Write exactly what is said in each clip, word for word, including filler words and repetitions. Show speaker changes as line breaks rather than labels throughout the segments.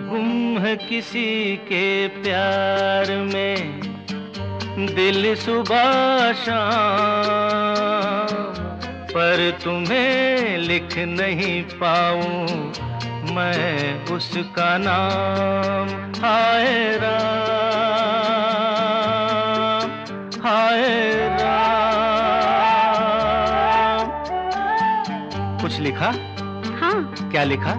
गुम है किसी के प्यार में दिल सुबह शाम, पर तुम्हें लिख नहीं पाऊं मैं उसका नाम। हाय राम, हाय राम। कुछ लिखा?
हाँ।
क्या लिखा?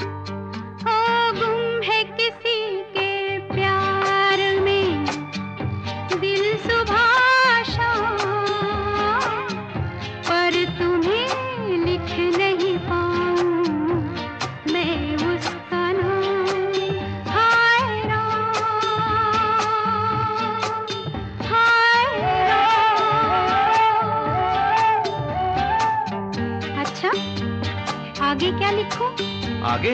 आगे क्या लिखूं?
आगे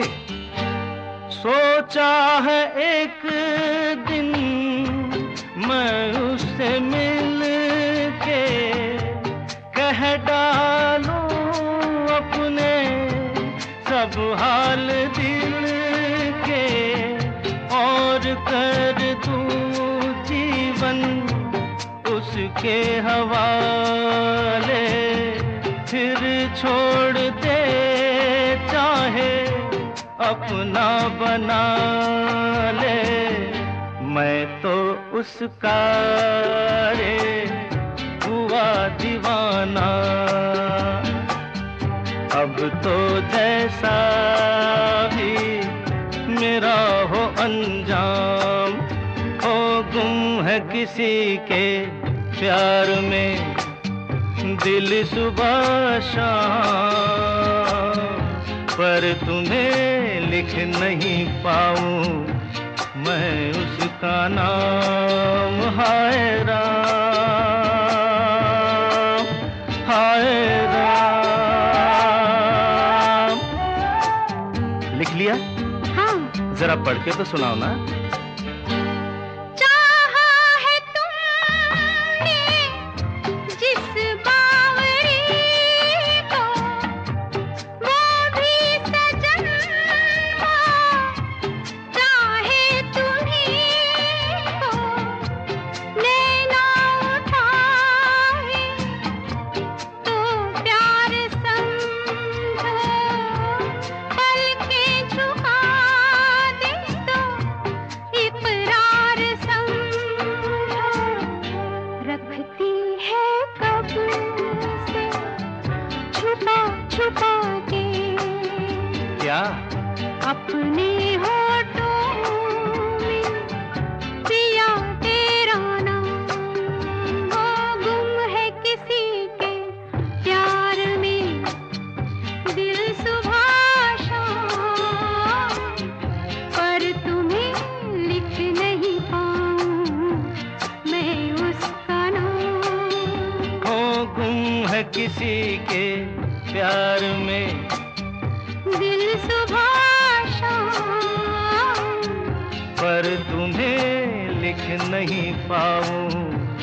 सोचा है एक दिन मैं उससे मिल के कह डालूं अपने सब हाल दिल के, और कर दूं जीवन उसके हवाले, फिर छोड़ दे चाहे अपना बना ले। मैं तो उसका रे हुआ दीवाना, अब तो जैसा भी मेरा हो अंजाम, हो गुम है किसी के प्यार में दिल सुबह शाम, पर तुम्हें लिख नहीं पाऊं मैं उसका नाम। हाय राम, हाय राम। लिख लिया?
हाँ।
जरा पढ़ के तो सुनाओ ना।
छुपा के
क्या?
अपने होठों में पिया तेरा नाम, वो गुम है किसी के प्यार में दिल सुबह शाम, पर तुम्हें लिख नहीं पाऊं मैं उसका नाम।
वो गुम है किसी के प्यार में
दिल सुबह शाम,
पर तुम्हें लिख नहीं पाऊं